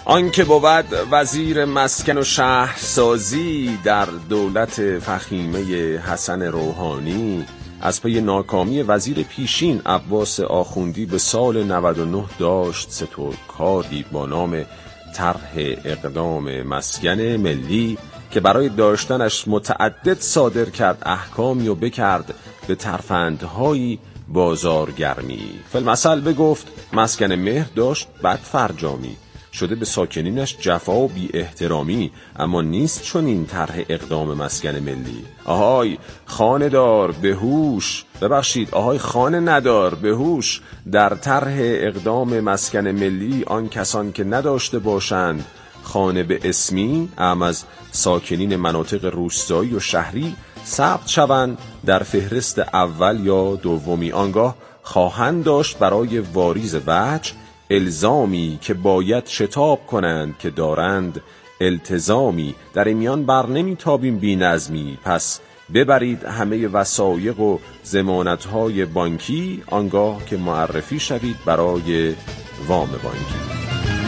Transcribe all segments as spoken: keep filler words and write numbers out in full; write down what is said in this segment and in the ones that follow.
آن که بود وزیر مسکن و شهرسازی در دولت فخیمه حسن روحانی، از پی ناکامی وزیر پیشین عباس آخوندی به سال نود و نه داشت ستودکاری با نام طرح اقدام مسکن ملی که برای داشتنش متعدد صادر کرد احکامی و بکرد به ترفندهایی بازارگرمی. فالمثل بگفت مسکن مهر داشت بد فرجامی، شده به ساکنینش جفا و بی احترامی، اما نیست چون این طرح اقدام مسکن ملی. آهای خانه دار به هوش، ببخشید آهای خانه ندار به هوش، در طرح اقدام مسکن ملی آن کسان که نداشته باشند خانه به اسمی، اما از ساکنین مناطق روستایی و شهری ثبت شوند در فهرست اول یا دومی، آنگاه خواهند داشت برای واریز وجه الزامی که باید شتاب کنند که دارند التزامی، در این میان بر نمی تابیم بی نظمی، پس ببرید همه وثایق و ضمانت‌های بانکی، آنگاه که معرفی شوید برای وام بانکی.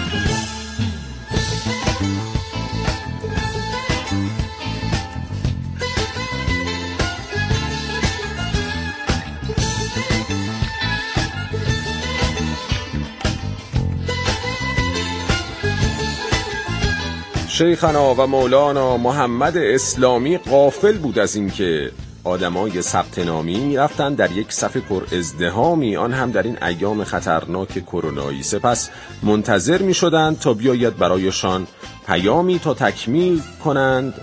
شیخنا و مولانا محمد اسلامی غافل بود از این که آدمای ثبت نامی می‌رفتند در یک صف پر ازدحامی، آن هم در این ایام خطرناک کرونایی، سپس منتظر می‌شدند تا بیاید برایشان پیامی تا تکمیل کنند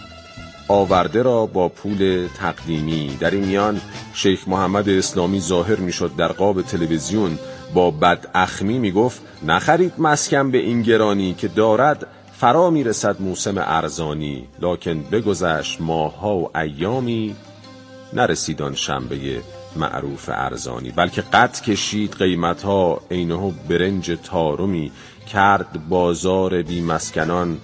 آورده را با پول تقدیمی. در این میان شیخ محمد اسلامی ظاهر می‌شد در قاب تلویزیون با بداخمی می‌گفت نخرید مسکن به این گرانی که دارد فرا میرسد موسم ارزانی، لکن بگذشت ماه‌ها و ایامی نرسید آن شنبه معروف ارزانی، بلکه قد کشید قیمت‌ها عینه برنج تارمی، کرد بازار بی مسکنان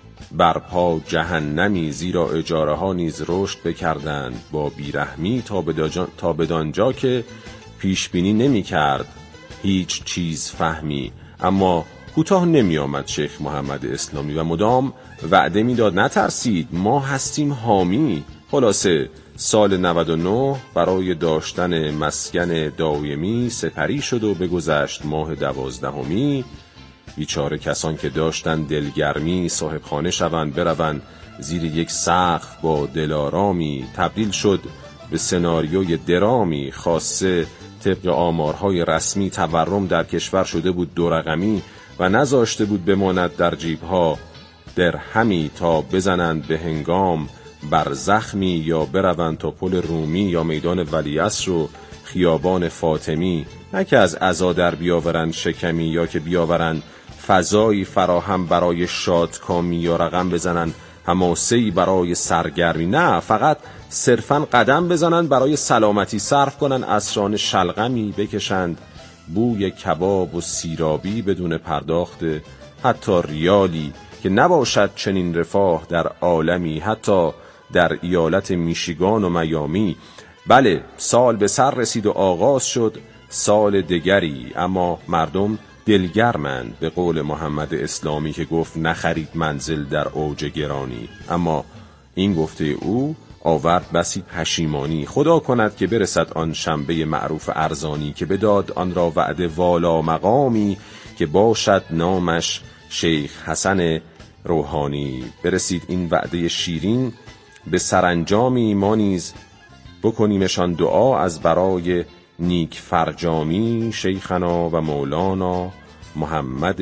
برپا جهنمی، زیرا اجاره ها نیز رشد بکردند با بیرحمی تا بدانجا که پیش بینی نمی کرد هیچ چیز فهمی. اما کوتاه نمی آمد شیخ محمد اسلامی و مدام وعده می داد نترسید ما هستیم حامی. خلاصه سال نود و نه برای داشتن مسکن دائمی سپری شد و بگذشت ماه دوازدهمی. بیچاره کسان که داشتن دلگرمی صاحب خانه شوند بروند زیر یک سقف با دلارامی، تبدیل شد به سناریوی درامی. خاصه طبق آمارهای رسمی تورم در کشور شده بود دو رقمی و نذاشته بود بماند در جیبها درهمی تا بزنند به هنگام بر زخمی یا بروند تا پل رومی یا میدان ولیعصر و خیابان فاطمی، نه که از عزا در بیاورند شکمی یا که بیاورند فضایی فراهم برای شادکامی یا رقم بزنند حماسه‌ای برای سرگرمی، نه فقط صرفاً قدم بزنند برای سلامتی، صرف کنند اسران شلغمی، بکشند بوی کباب و سیرابی بدون پرداخت حتی ریالی، که نباشد چنین رفاه در عالمی حتی در ایالت میشیگان و میامی. بله سال به سر رسید و آغاز شد سال دگری، اما مردم دلگرمند، به قول محمد اسلامی که گفت نخرید منزل در اوج گرانی. اما این گفته او آورد بسی پشیمانی. خدا کند که برسد آن شنبه معروف ارزانی که بداد آن را وعده والا مقامی که باشد نامش شیخ حسن روحانی. برسید این وعده شیرین به سرانجامی، ما نیز بکنیمشان دعا از برای نیک فرجامی. شیخنا و مولانا محمد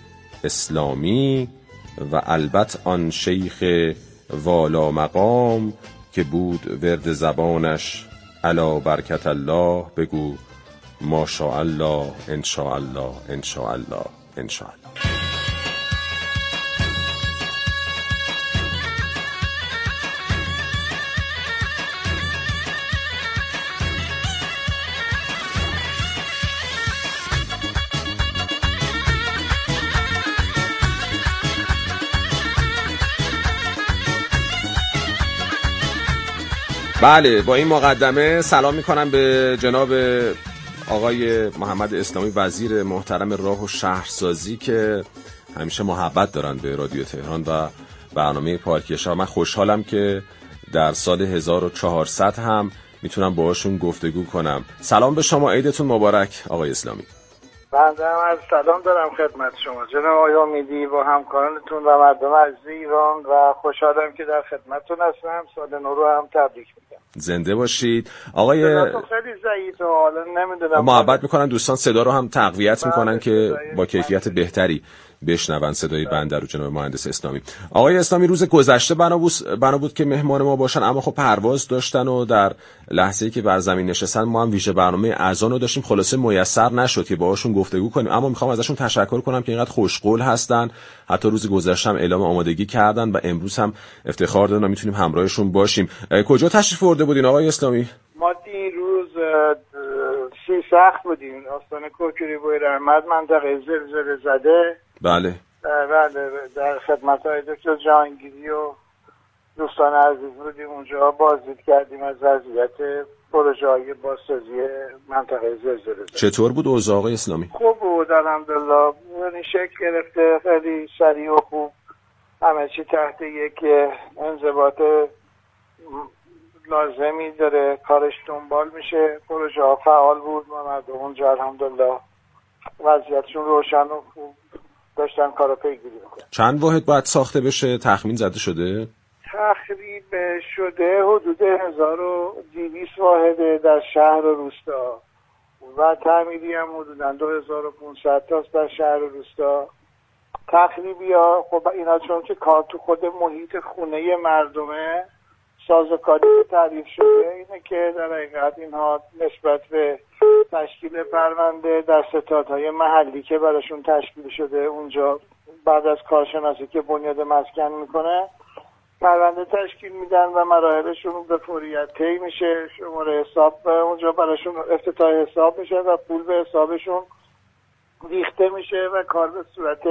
اسلامی و البته آن شیخ والا مقام که بود ورد زبانش علا برکت الله، بگو ماشاءالله انشاءالله انشاءالله انشاءالله. بله با این مقدمه سلام میکنم به جناب آقای محمد اسلامی وزیر محترم راه و شهرسازی که همیشه محبت دارن به رادیو تهران و برنامه پارکی شب. من خوشحالم که در سال هزار و چهارصد هم میتونم باهاشون گفتگو کنم. سلام به شما، عیدتون مبارک آقای اسلامی. بنده هم از سلام دارم خدمت شما جناب آقای امیدی و همکارانتون و مردم عزیز ایران و خوشحالم که در خدمتتون هستم. سال نو رو هم تبریک میگم. زنده باشید آقای. خیلی ضعیفه حالا نمیدونم. محبت میکنن دوستان صدا رو هم تقویت میکنن که با کیفیت بهتری بشنون صدای بنده رو. جناب مهندس اسلامی. آقای اسلامی روز گذشته بنا بود بنا بود که مهمان ما باشن، اما خب پرواز داشتن و در لحظه‌ای که بر زمین نشستن ما هم ویژه برنامه اذان رو داشتیم، خلاصه میسر نشد که باهاشون گفتگو کنیم. اما میخوام ازشون تشکر کنم که اینقدر خوشقول هستن، حتی روز گذشته هم اعلام آمادگی کردن و امروز هم افتخار دارن و میتونیم همراهشون باشیم. کجا تشریف برده بودین آقای اسلامی؟ ما دیروز سی سخت بودیم، آستان کوکری بوی رحمت، منطقه زلزله زده. بله بله در خدمت های دکتر جهانگیری و دوستان عزیز بودیم اونجا، بازدید کردیم از وضعیت پروژه های بازسازی منطقه زلزله زده. چطور بود اوضاع آقای اسلامی؟ خوب بود الحمدلله، یعنی شکل گرفته، خیلی سریع و خوب، همه چی تحت یک انضباط لازمی داره، کارش دنبال میشه، پروژه ها فعال بود و مردم اونجا الحمدلله وضعیتشون روشن و خوب داشتن کارو پیگیری میکنن. چند واحد باید ساخته بشه؟ تخمین زده شده؟ تخریب شده حدود هزار و دویست واحد در شهر و روستا و تعمیری هم حدوداً دو هزار و پانصد تاست در شهر و روستا. تخریبی ها خب اینا چون که کار تو خود محیط خونه مردمه، سازوکاری تعریف شده اینه که در حقیقت اینها نسبت به تشکیل پرونده در ستادهای محلی که براشون تشکیل شده اونجا بعد از کارشناسی که بنیاد مسکن میکنه پرونده تشکیل میدن و مراحلشون به فوریت طی میشه، شماره حساب اونجا براشون افتتاح حساب میشه و پول به حسابشون ریخته میشه و کار به صورت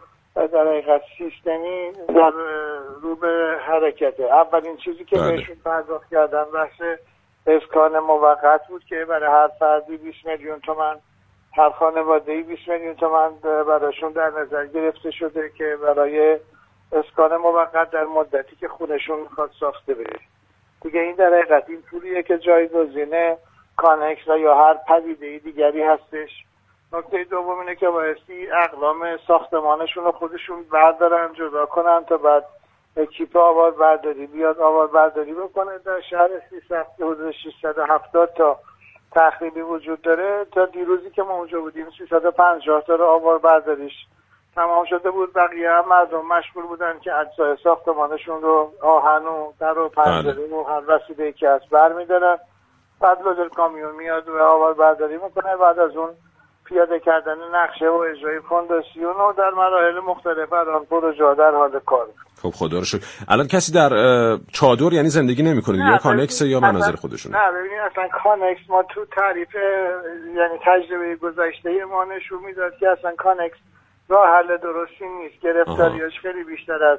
در حقیقت سیستمی در رو به حرکته. اولین چیزی که بله. بهشون پرداخت کردن بحث اسکان موقت بود که برای هر فردی بیست میلیون تومان، هر خانواده‌ای بیست میلیون تومان براشون در نظر گرفته شده که برای اسکان موقت در مدتی که خونشون میخواد ساخته بشه. دیگه این در حقیقت این پولیه که جایگزین کانکس و یا هر پدیده دیگری هستش. نکته دوم اینه که بایستی اقلام ساختمانشون رو خودشون بردارن جدا کنن تا بعد اکیپ آوار برداری بیاد آوار برداری بکنه. در شهر سیصد حدود ششصد و هفتاد تا تخریبی وجود داره. تا دیروزی که ما اونجا بودیم سیصد و پنجاه تا رو آوار برداریش تمام شده بود. بقیه هم مردم مشغول بودن که اجزای ساختمانشون رو آهن و در و پنجره و هر وسیله‌ای که هست برمی‌دارن. بعد لودر کامیون میاد و آوار برداری میکنه. بعد از اون پیاده کردن نقشه و اجرای فونداسیون و در مراحل مختلف الان پروژه در حال کار. خب خدا رو شکر. الان کسی در چادر یعنی زندگی نمیکنه یا کانکس یا مناظر خودشونه؟ نه ببینید اصلا کانکس ما تو تعریف یعنی تجربه گذشته ما نشون میداد که اصلا کانکس راه حل درستی نیست. گرفتاریاش خیلی بیشتر از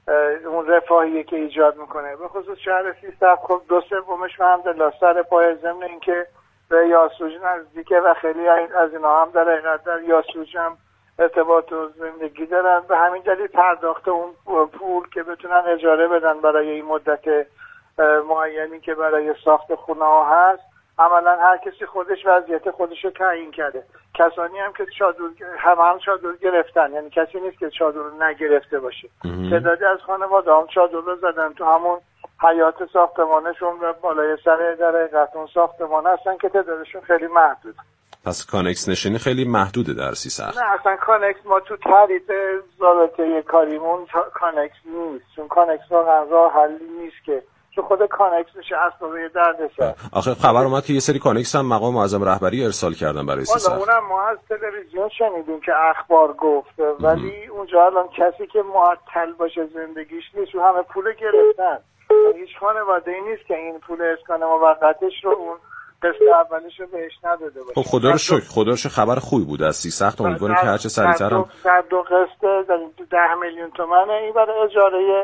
اون رفاهیه که ایجاد میکنه. به خصوص شهر سیستم خب دو سومش الحمدلله سر پای ضمن اینکه به یاسوج نزدیکه و خیلی از اینا هم در حقیقت در یاسوج هم ارتباط و زندگی دارن. به همین دلیل پرداخت اون پول که بتونن اجاره بدن برای این مدت معینی که برای ساخت خونه ها هست، عملا هر کسی خودش وضعیت خودش رو تعیین کرده. کسانی هم که چادر هم هم چادر گرفتن، یعنی کسی نیست که چادر رو نگرفته باشه. تعدادی از خانواده هم چادر رو زدن تو همون حیات ساختمانشون و بالای سر در حقیقت اون ساختمان هستن که تعدادشون خیلی محدود. پس کانکس نشینی خیلی محدوده در سیصد. نه اصلا کانکس ما تو تعریف ضابطه کاریمون کانکس نیست، چون کانکس واقعا راه حلی نیست که چون خود کانکس میشه اسباب دردسر. آخه خبر اومد که یه سری کانکس هم مقام معظم رهبری ارسال کردن برای سیصد. حالا اونم ما از تلویزیون شنیدیم که اخبار گفت، ولی اونجا الان کسی که معطل باشه زندگیش نیست و همه پول گرفتن. هیچ خانواده‌ای نیست که این پول اسکان موقتش رو اون قسط اولش رو بهش نداده باشه. خب خدا رو شکر، خدا رو شکر خبر خوبی بود از سیصد. امیدوارم که هرچه سریعتر هم در دو قسط ده میلیون تومانه این برای اجاره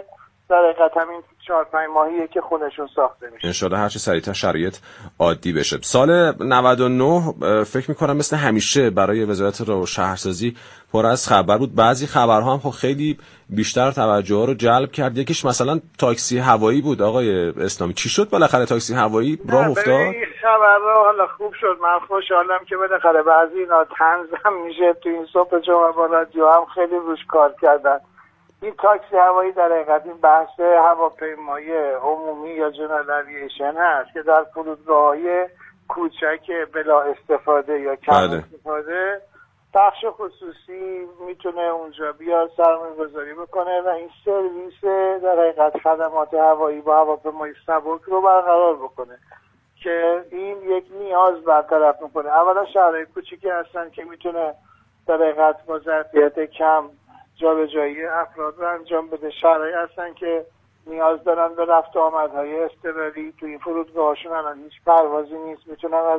در حقیقت همین چهار پنج ماهیه که خونشون ساخته میشه. انشالله هرچی سریعتر شرایط عادی بشه. سال نود و نه فکر میکنم مثل همیشه برای وزارت راه و شهرسازی پر از خبر بود. بعضی خبرها هم خب خیلی بیشتر توجه رو جلب کرد. یکیش مثلا تاکسی هوایی بود. آقای اسلامی چی شد بالاخره تاکسی هوایی راه افتاد؟ این خبرها حالا خوب شد، من خوشحالم که بالاخره بعضی اینا طنز هم میشه. تو این صبح جمعه با رادیو هم خیلی روش کار کردن. این تاکسی هوایی در حقیقت این بحث هواپیمایی عمومی یا جنرال اوییشن هست که در فرودگاه‌های کوچک بلا استفاده یا کم بله. استفاده بخش خصوصی میتونه اونجا بیاد سرمایه‌گذاری بکنه و این سرویس در حقیقت خدمات هوایی با هواپیمای سبک رو برقرار بکنه که این یک نیاز برطرف میکنه. اولا شهرهای کوچیکی هستن که میتونه در حقیقت با ظرفیت کم جابجایی افراد رو انجام بده. شهرهایی هستن که نیاز دارن به رفت و آمدهای اضطراری، تو این فرودگاهاشون الان هیچ پروازی نیست، میتونن از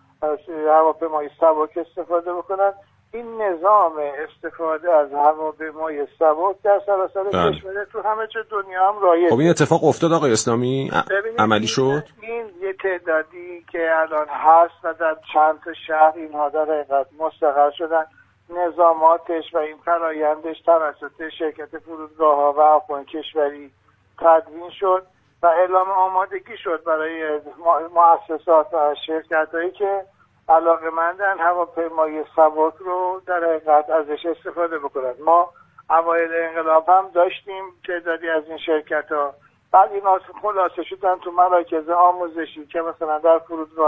هواپیمای سبک استفاده بکنن. این نظام استفاده از هواپیمای سبک در سراسر کشور تو همه جای دنیا هم رایجه. خب این اتفاق افتاد آقای اسلامی؟ عملی شد؟ این یه تعدادی که الان هست و در چند تا شهر اینها در حقیقت مستقر شدن، نظاماتش و این فرایندش توسط شرکت فرودگاه‌ها و هواپیمای کشوری تدوین شد و اعلام آمادگی شد برای مؤسسات و شرکت‌هایی که علاقه‌مندن هواپیمای سبک رو در حقیقت ازش استفاده بکنن. ما اوایل انقلاب هم داشتیم تعدادی از این شرکت‌ها، بعد اینا خلاصه شدن تو مراکز آموزشی که مثلا در فرودگاه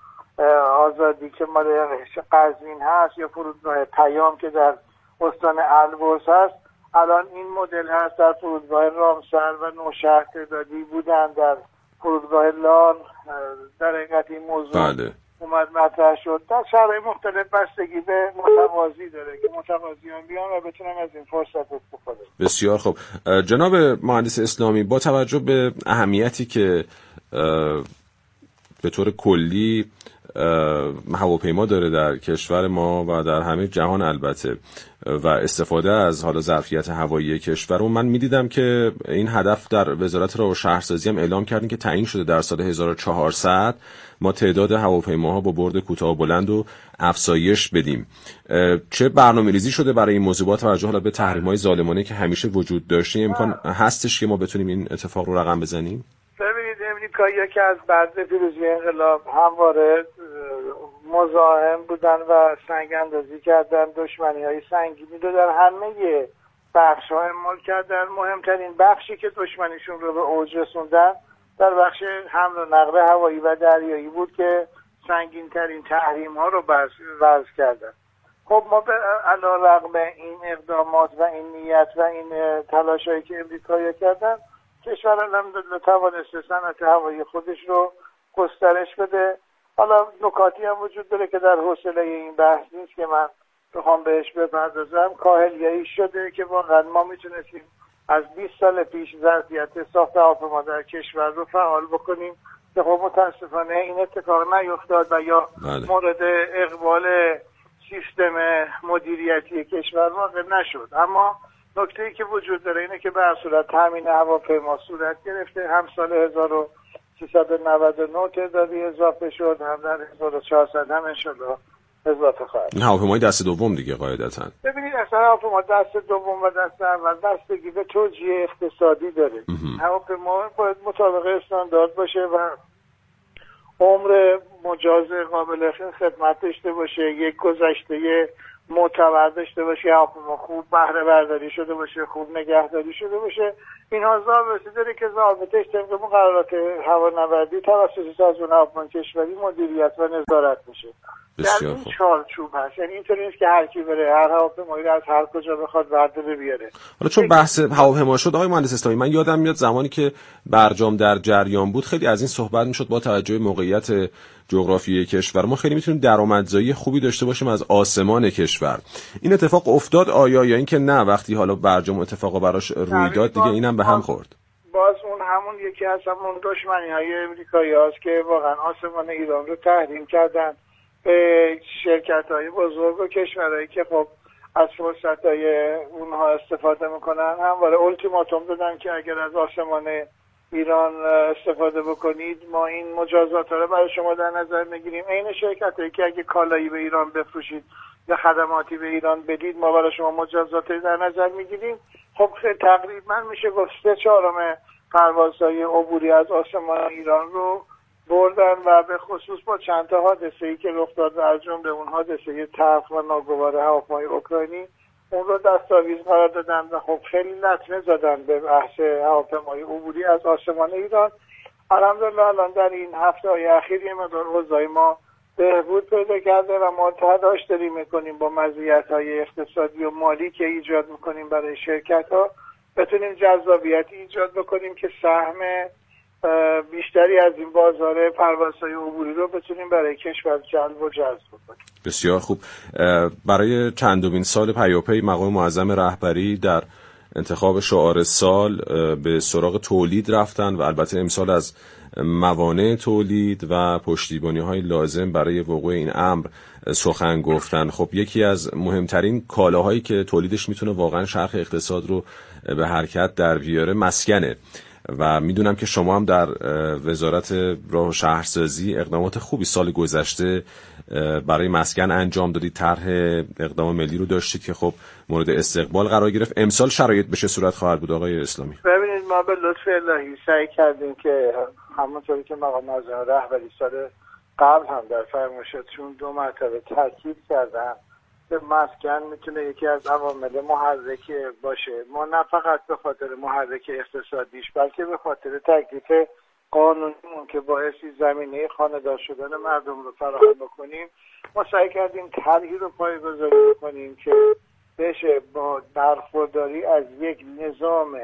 آزادی که مال قزوین هست یا فرودگاه پیام که در استان البرز هست. الان این مدل هست در فرودگاه رامسر و نوشهر تعدادی بودن، در فرودگاه لان در حقیقت این موضوع بله. اومد مطرح شد. در شهرهای مختلف بستگی به متقاضی داره که متقاضیان بیان و بتونن از این فرصت استفاده. بسیار خوب. جناب مهندس اسلامی، با توجه به اهمیتی که به طور کلی هواپیما داره در کشور ما و در همه جهان البته و استفاده از حالا ظرفیت هوایی کشور، و من میدیدم که این هدف در وزارت راه و شهرسازی هم اعلام کردین که تعیین شده در سال هزار و چهارصد ما تعداد هواپیماها با برد کوتاه و بلند رو افزایش بدیم. چه برنامه‌ریزی شده برای این موضوع با توجه حالا به تحریم‌های ظالمانه که همیشه وجود داشته؟ امکان هستش که ما بتونیم این اتفاق رو رقم بزنیم؟ ببینید امریکایی‌ها که از بعد پیروزی انقلاب همواره مزاحم بودن و سنگ اندازی کردن، دشمنی‌های سنگینی رو در همه بخش‌ها اعمال کردن. مهمترین بخشی که دشمنیشون رو به اوج رسوندن در بخش حمل و نقل هوایی و دریایی بود که سنگین‌ترین تحریم‌ها رو وضع کردن. خب ما به علیرغم این اقدامات و این نیت و این تلاش‌هایی که امریکایی‌ها کردن، کشور الحمدلله توانسته صنعت هوایی خودش رو گسترش بده. حالا نکاتی هم وجود داره که در حوصله این بحث نیست که من بخوام بهش بپردازم. کاهلیایی شده که واقعا ما میتونستیم از بیست سال پیش ظرفیت ساخت هواپیما در کشور رو فعال بکنیم که خب متاسفانه این اتفاق نیفتاد و یا بله. مورد اقبال سیستم مدیریتی کشور واقع نشد. اما نکته‌ای که وجود داره اینه که به هر صورت تامین هواپیما صورت گرفته. هم سال هزار و سیصد و نود و نه تعدادی اضافه شد، هم در هزار و چهارصد هم انشالله اضافه خواهد. این هواپیمای دست دوم دیگه قاعدتاً. ببینید اصلا هواپیما دست دوم و دست اول بستگی به توجیه اقتصادی داره. هواپیما باید مطابق استاندارد باشه و عمر مجاز قابل خدمت داشته باشه، یک گذشته معتبر داشته باشه، هواپیما خوب بهره برداری شده باشه، خوب نگهداری شده باشه. اینها ضابطه داره که ضابطش طبق مقررات هوانوردی توسط سازمان هواپیمای کشوری مدیریت و نظارت میشه. در این چارچوب هست، یعنی اینطوری نیست که هر کی بره هر هواپیمایی رو از هر کجا بخواد برداره بیاره. حالا چون بحث هواپیما شد آقای مهندس اسلامی، من یادم میاد زمانی که برجام در جریان بود خیلی از این صحبت میشد با توجه به موقعیت جغرافیایی کشور ما خیلی میتونیم درآمدزایی خوبی داشته باشیم از آسمان کشور. این اتفاق افتاد آیا یا اینکه نه وقتی حالا برجام اتفاقا براش روی داد دیگه اینم به هم خورد؟ باز اون همون یکی از همون دشمنی‌های امریکایی‌هاست که واقعا آسمان ایران رو تحریم کردن به شرکت‌های بزرگ و کشورهایی که خب از فرصت‌های اونها استفاده میکنن. همواره التیماتوم دادن که اگر از آسمان ایران استفاده بکنید ما این مجازات رو برای شما در نظر میگیریم. این شرکتایی که اگه کالایی به ایران بفروشید یا خدماتی به ایران بدید ما برای شما مجازات در نظر میگیریم. خب تقریبا میشه گفت سه چهارم پروازهای عبوری از آسمان ایران رو بردن و به خصوص با چند تا حادثه‌ای که رخ داد و از جمله اون حادثه تلخ و ناگوار هواپیمای اوکراینی اون رو دستاویز قرار دادن و خب خیلی لطمه زدن به بحث هواپیمای عبوری از آسمان ایران. الحمدلله الان در این هفته‌های اخیر یه مقدار اوضاع ما بهبود پیدا کرده و ما تلاش داریم میکنیم با مزیت‌های اقتصادی و مالی که ایجاد میکنیم برای شرکت‌ها بتونیم جذابیتی ایجاد بکنیم که سهم بیشتری از این بازار پروازهای عبوری رو بتونیم برای کشور جلب و جذب کنیم. بسیار خوب. برای چندمین سال پیاپی مقام معظم رهبری در انتخاب شعار سال به سراغ تولید رفتن و البته امسال از موانع تولید و پشتیبانی‌های لازم برای وقوع این امر سخن گفتن. خب یکی از مهمترین کالاهایی که تولیدش میتونه واقعا چرخ اقتصاد رو به حرکت در بیاره مسکنه و میدونم که شما هم در وزارت راه و شهرسازی اقدامات خوبی سال گذشته برای مسکن انجام دادید. طرح اقدام ملی رو داشتید که خب مورد استقبال قرار گرفت. امسال شرایط به چه صورت خواهد بود آقای اسلامی؟ ببینید ما به لطف الهی سعی کردیم که همونطوری که مقام معظم رهبری سال قبل هم در فرمایشاتشون دو مرتبه تاکید کردن که مسکن میتونه یکی از عوامل محرک باشه. ما نه فقط به خاطر محرک اقتصادیش بلکه به خاطر تکلیف قانونیمون که باعثی زمینه خانه‌دار شدن مردم رو فراهم بکنیم ما سعی کردیم طرحی رو پایه‌گذاری بکنیم که بشه با برخورداری از یک نظام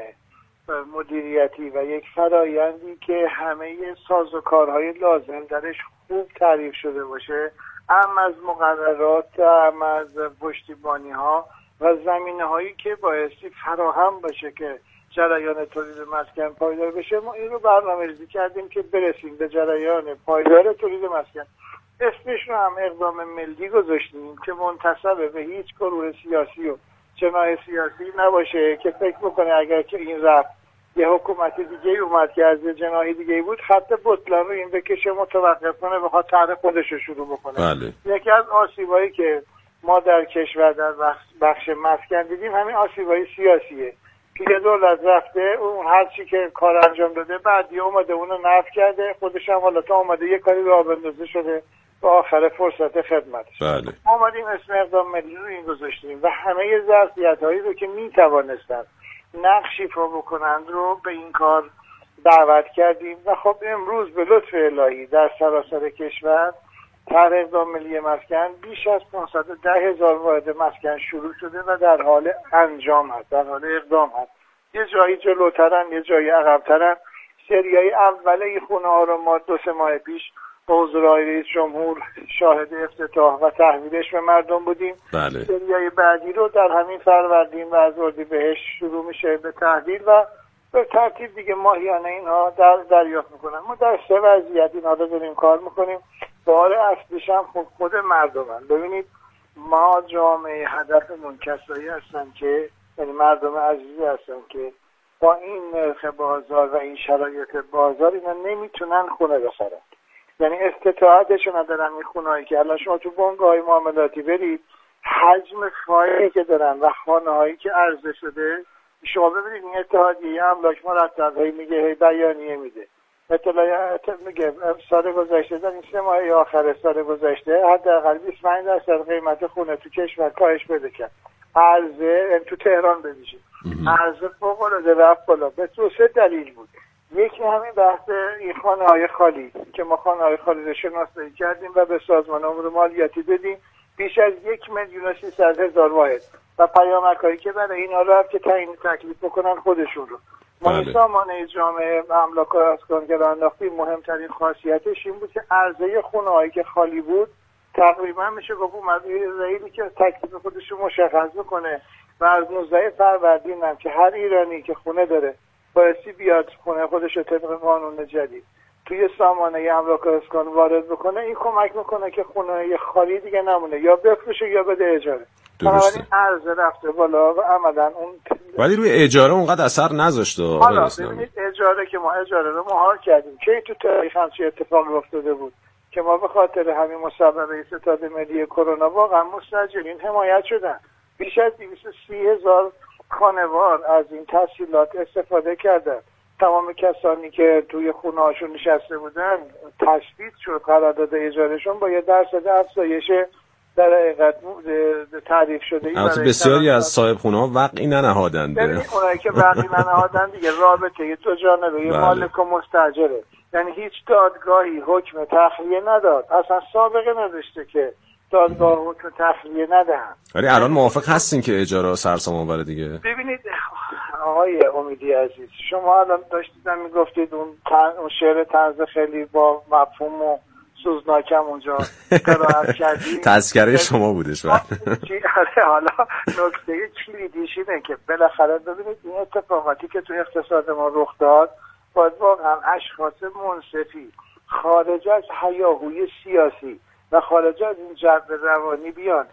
مدیریتی و یک فرایندی که همه سازوکارهای لازم درش خوب تعریف شده باشه، هم از مقررات، هم از پشتیبانی ها و زمینه هایی که بایستی فراهم باشه که جریان تولید مسکن پایدار بشه. ما این رو برنامه‌ریزی کردیم که برسیم به جریان پایدار تولید مسکن. اسمش رو هم اقدام ملی گذاشتیم که منتسب به هیچ گروه سیاسی و جناح سیاسی نباشه که فکر بکنه اگر که این رفت یه حکومت دیگه اومد که از جناحی دیگه بود خط بطلان رو این بکشه متوقف کنه بخواد طرح خودش رو شروع بکنه. بله. یکی از آسیبایی که ما در کشور در بخش, بخش مسکن دیدیم همین آسیبای سیاسیه که یه دولت رفته اون هر چی که کار انجام داده بعد یه اومده اونو نفی کرده خودش هم حالا تا اومده یه کاری راه بندازه شده و آخر فرصت خدمتش. بله. ما اومدیم اسم اقدام ملی رو این گذاشتیم و همه ظرفیت‌هایی رو که می‌توانستن نقش ایفا بکنند رو به این کار دعوت کردیم و خب امروز به لطف الهی در سراسر کشور طرح اقدام ملی مسکن بیش از پانصد و ده هزار واحد مسکن شروع شده و در حال انجام هست، در حال اقدام هست. یه جایی جلوترن یه جایی عقبترن. سریای اوله این خونه ها رو ما دو سه ماه پیش با حضور آقای رئیس جمهور شاهد افتتاح و تحویلش به مردم بودیم. بله. سریای بعدی رو در همین فروردین و از اردیبهشت شروع میشه به تحویل و به ترتیب دیگه ماهیانه اینها در دریافت میکنن. ما در سه وضعیت اینها رو داریم کار میکنیم. بار اصلیش هم خود, خود مردمن. ببینید ما جامعه هدفمون کسایی هستن که یعنی مردم عزیزی هستن که با این نرخ بازار و این شرایط بازار اینا نمیتونن خونه بخرن. یعنی استطاعتشو ندارن. این خونهایی که الان شما تو بنگاه‌های معاملاتی برید حجم فایلی که دارن و خانه‌هایی که عرضه شده شما ببینید این اتحادیه املاک مرتب هی میگه هی بیانیه میده اطلاعات میگه سال گذشته در این سه ماه آخر سال گذشته حداقل بیست و پنج درصد قیمت خونه تو کشور کاهش پیدا کرد. عرضه تو تهران ببینید عرضه فوق العاده رفت بالا. به تو سه دلیل بود. یکی همین بحث این خانه‌های خالی که ما خانه‌های خالی رو شناسایی کردیم و به سازمان امور مالیاتی دادیم بیش از یک میلیون و سیصد هزار واحد و پیامک‌هایی که برای اینا رفت که تعیین تکلیف بکنن خودشون رو. ما این سامانه جامعه املاک و اسکانگر انداختیم. مهمترین خاصیتش این بود که عرضه خونه‌هایی که خالی بود تقریبا میشه گفت اومد رئیسی که تکلیف خودش رو مشخص بکنه و از نوزده فروردین هم که هر ایرانی که خونه داره بایستی بیاد خونه خودش رو طبق قانون جدید توی سامانه املاک و اسکان وارد بکنه. این کمک میکنه که خونه خالی دیگه نمونه، یا بفروشه یا بده اجاره. بنابراین عرضه رفته بالا و عملا اون ولی روی اجاره اونقدر اثر نذاشته. حالا ببینید اجاره که ما اجاره رو مهار کردیم که تو تاریخ هم چه اتفاقی افتاده بود که ما به خاطر همین مسببه ستاد ملی کرونا واقعا مستاجرین حمایت شدن. بیش از دویست و سی هزار خانوار از این تسهیلات استفاده کردن. تمام کسانی که توی خونه هاشون نشسته بودن تثبیت شد قرارداد اجارهشون با یه درصد افزایش در حقیقت تعریف شده. البته بسیاری از صاحب خونه ها وقعی ننهادند. یعنی اونایی که وقعی ننهادند دیگه رابطه یه دو جانبه یه مالک و مستاجره، یعنی هیچ دادگاهی حکم تخلیه نداد، اصلا سابقه نداشته که دادگاه حکم تخلیه ندهند. ولی الان موافق هستین که اجاره سرسام آوره دیگه؟ ببینید آقای امیدی عزیز، شما الان داشتید میگفتید اون اون شعر طنز خیلی با مفهوم و سوزناکم اونجا قرائت کردید. تذکره شما بودش. آره حالا نکته کلیدیش اینه که بالاخره ببینید این اتفاقاتی که توی اقتصاد ما رخ داد باید واقعا اشخاص منصفی خارج از هیاهوی سیاسی و خارج از این جو روانی بیان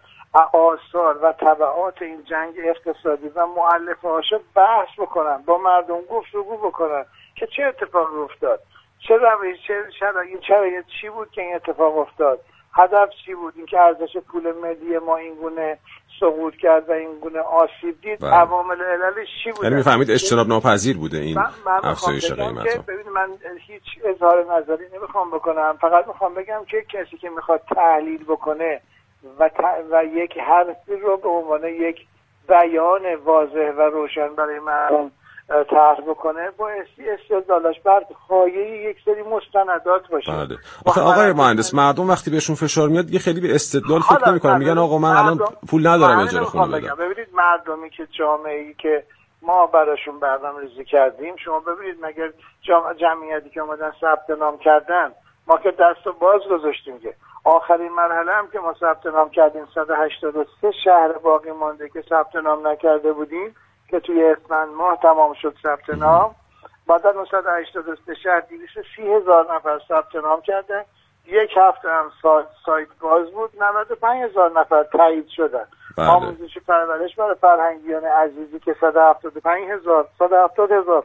آثار و تبعات این جنگ اقتصادی و مؤلفه هاشو بحث بکنن، با مردم گفتگو بکنن که چه اتفاقی افتاد، چه روش چه شرایط چه چی بود که این اتفاق افتاد، هدف چی بود، اینکه ارزش پول ملی ما این گونه سقوط کرد و این گونه آسیب دید، عوامل عللش چی بود. یعنی میفهمید اجتناب ناپذیر بوده این افزایش قیمت. ببینید من هیچ اظهار نظری نمیخوام بکنم، فقط میخوام بگم که کسی که میخواد تحلیل بکنه و, ت... و یک حرفی رو به عنوان یک بیان واضح و روشن برای مردم طرح بکنه بایستی استدلالش بر پایه یک سری مستندات باشه. بله. آخه آقای مهندس مردم وقتی بهشون فشار میاد دیگه خیلی به استدلال فکر نمی‌کنن، میگن آقا من الان پول ندارم اجاره خونه بدم. ببینید مردمی که جامعه‌ای که ما براشون برنامه‌ریزی کردیم، شما ببینید مگر جمعیتی که اومدن ثبت نام کردن ما که دستو باز گذاشتیم که آخرین مرحله هم که ما ثبت نام کردیم صد و هشتاد و سه شهر باقی مانده که ثبت نام نکرده بودیم که توی اسفند ماه تمام شد ثبت نام. بعد از صد و هشتاد و سه شهر دویست و سی هزار نفر ثبت نام کردن. یک هفته هم سایت باز بود، نود و پنج هزار نفر تایید شدن. آموزش پرورش برای فرهنگیان عزیزی که صد و هفتاد و پنج هزار صد و هفتاد هزار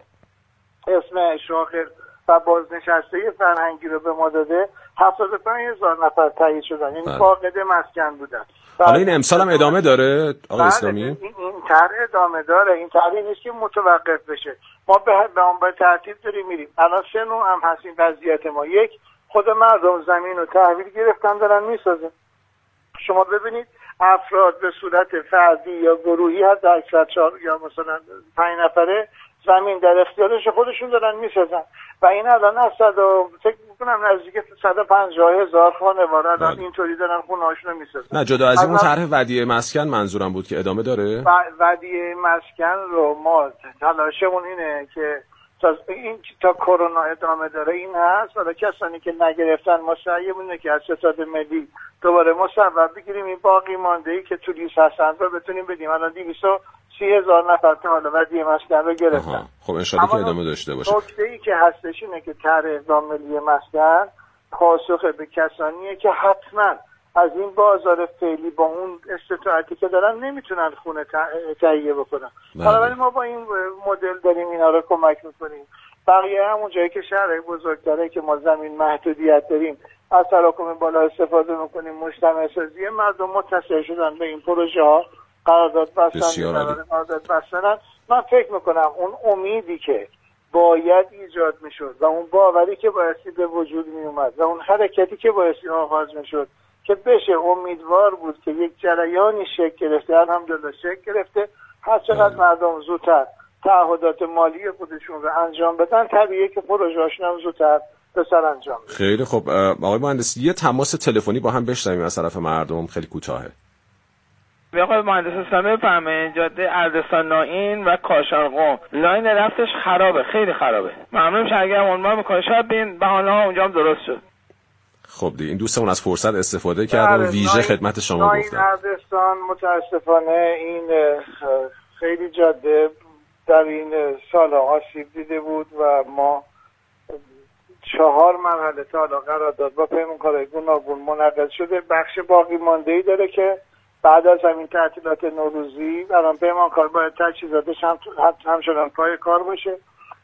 اسم شاغل و بازنشسته فرهنگی رو به ما داده، هفتاد و پنج هزار نفر تایید شدن، یعنی فاقد مسکن بودن. حالا این امسال هم ادامه داره آقای اسلامی؟ این این طرح ادامه داره، این طرحی نیست که متوقف بشه. ما به به اون به ترتیب داریم میریم. الان سه نوع هم هست این وضعیت ما. یک، خود مردم زمین رو تحویل گرفتن دارن میسازن. شما ببینید افراد به صورت فردی یا گروهی حتی اکثر چهار یا مثلا پنج نفره زمین در اختیارش خودشون دارن میسازن و این الان از صد و فکر میکنم نزدیک صد و پنجاه هزار خانواده الان اینطوری دارن خونه‌هاشون رو میسازن. نه جدا از این اون طرح ودیعه مسکن منظورم بود که ادامه داره. ودیعه مسکن رو ما تلاشمون اینه که تا این تا کرونا ادامه داره این هست. حالا کسانی که نگرفتن ما سعیمونه که از ستاد ملی دوباره مصوب بگیریم این باقی مانده‌ای که تو لیست هستن رو بتونیم بدیم. الان دویست و سی هزار نفر تا حالا ودیعه مسکن رو گرفتن. خب ان شاءالله که ادامه داشته باشه. نکته‌ای که هستش اینه که طرح اقدام ملی مسکن پاسخ به کسانیه که حتما از این بازار فعلی با اون استطاعتی که دارن نمیتونن خونه تهیه بکنن. حالا ولی ما با این مدل داریم اینا رو کمک میکنیم. بقیه همون جایی که شهرهای بزرگتره که ما زمین محدودیت داریم از تراکم بالا استفاده میکنیم. مجتمع سازی مردم متصل شدن به این پروژه ها، قرارداد بستن قرارداد بستن. من فکر میکنم اون امیدی که باید ایجاد میشد و اون باوری که بایستی به وجود میومد و اون حرکتی که بایستی آغاز میشد که بشه امیدوار بود که یک جریانی شکل گرفته، الحمدلله شکل گرفته. هر چقدر مردم زودتر تعهدات مالی خودشون رو انجام بدن طبیعیه که پروژه‌هاشون هم زودتر به سر انجام بده. خیلی خب آقای مهندس یه تماس تلفنی با هم بشنویم از طرف مردم، خیلی کوتاهه. آقای مهندس اسلامی بفرمایید. جاده اردستان نائین و کاشان لاین رفتش خرابه، خیلی خرابه. ممنون میشم اگه عنوان میکنه شاید بین بهانه‌ها اونجا هم درست شد. خب دیگه این دوستمون از فرصت استفاده کرد و ویژه خدمت شما گفتن. نائین اردستان متاسفانه این خیلی جاده در این سال آسیب دیده بود و ما چهار مرحله تا حالا قرارداد با پیمانکارای گوناگون منعقد شده. بخش باقی مانده‌ای داره که بعد از همین تعطیلات نوروزی الان پیمانکار باید تجهیزاتش هم همچنان پای کار باشه،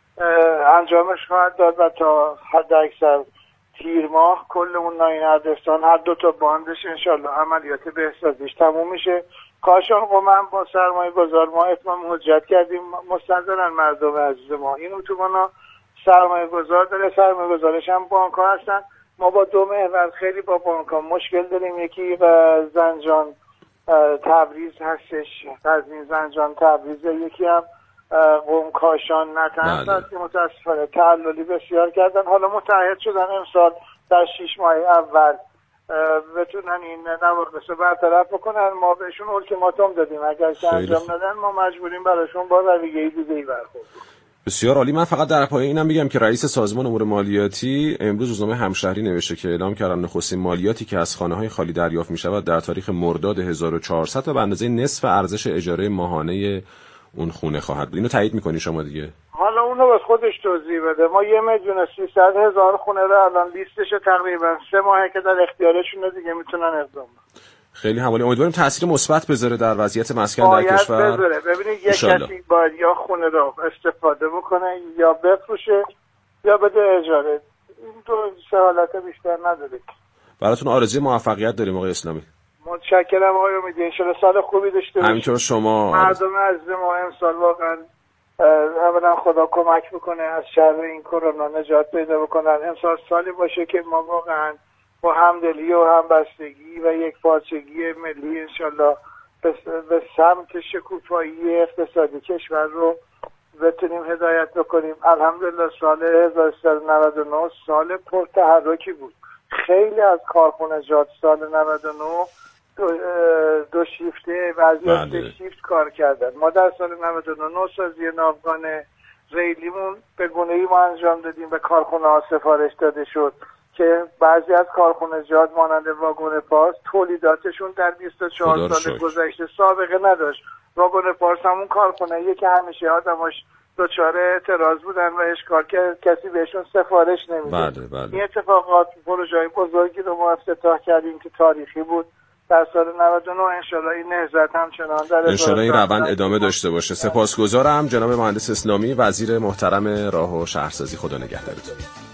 انجامش خواهد داد و تا حد اکثر تیر ماه کل اون ناین اردستان هر دو تا باندش انشالله عملیات بهسازیش تموم میشه. کاشان قم هم با سرمایه گذار ما اتمام حجت کردیم، مستندرن مردم عزیز ما. این اتوبانا سرمایه گذار داره، سرمایه گذارش هم بانک ها هستن. ما با دو محور خیلی با بانک ها مشکل داریم، یکی زنجان تبریز هستش، قزوین زنجان تبریز، یکی هم قم کاشان نطنز هست که متاسفانه تعللی بسیار کردن. حالا متعهد شدن امسال در شیش ماه اول بتونن این نواقص رو برطرف بکنن. ما بهشون اولتیماتوم دادیم اگر که انجام ندن ما مجبوریم براشون با رویه دیگه‌ای برخورد. بسیار عالی. من فقط در پایه اینم بگم که رئیس سازمان امور مالیاتی امروز روزنامه همشهری نوشته که اعلام کردن نخستین مالیاتی که از خانه‌های خالی دریافت می‌شود در تاریخ مرداد هزار و چهارصد و به اندازه نصف ارزش اجاره ماهانه اون خونه خواهد بود. اینو تایید می‌کنی شما دیگه؟ حالا اونو بس خودش توضیح بده. ما یه میلیون و سیصد هزار خونه رو الان لیستش تقریبا سه ماهه که در اختیارشونه دیگه میتونن اقدام کنن. خیلی حوالی. امیدواریم تاثیر مثبت بذاره در وضعیت مسکن در کشور. بذاره. ببینید یک کسی باید یا خونه رو استفاده بکنه یا بفروشه یا بده اجاره. این دو سه حالت بیشتر نداره. براتون آرزوی موفقیت داریم آقای اسلامی. متشکرم آقای امیدی. ان شاءالله سال خوبی داشته باشید. همینطور شما. مردم عزیز ما امسال واقعا اولا خدا کمک بکنه از شر این کرونا نجات پیدا بکنن. امسال سالی باشه که ما واقعا با همدلی و همبستگی و یک پارچگی ملی انشالله به سمت شکوفایی اقتصادی کشور رو بتونیم هدایت بکنیم. الحمدلله سال هزار و سیصد و نود و نه سال پرتحرکی بود. خیلی از کارخانجات سال نود و نه دو, دو شیفته وضعیت بله. شیفت کار کردن. ما در سال نود و نه سازی ناوگان ریلیمون به گونه‌ای ما انجام دادیم و کارخانه ها سفارش داده شد که بعضی از کارخانجات مانند واگن پارس تولیداتشون در بیست و چهار سال گذشته سابقه نداشت. واگن پارس همون کارخانه‌ایه که همیشه آدماش دچار اعتراض بودن و اشکال که کسی بهشون سفارش نمیده. بله بله. این اتفاقات پروژه‌های بزرگی رو ما افتتاح کردیم که تاریخی بود. در سال نود و نه انشالله این نهضت همچنان در انشالله این روند ادامه داشته باشه. سپاسگزارم جناب مهندس اسلامی، وزیر محترم راه و شهرسازی. خدا نگهدارتون.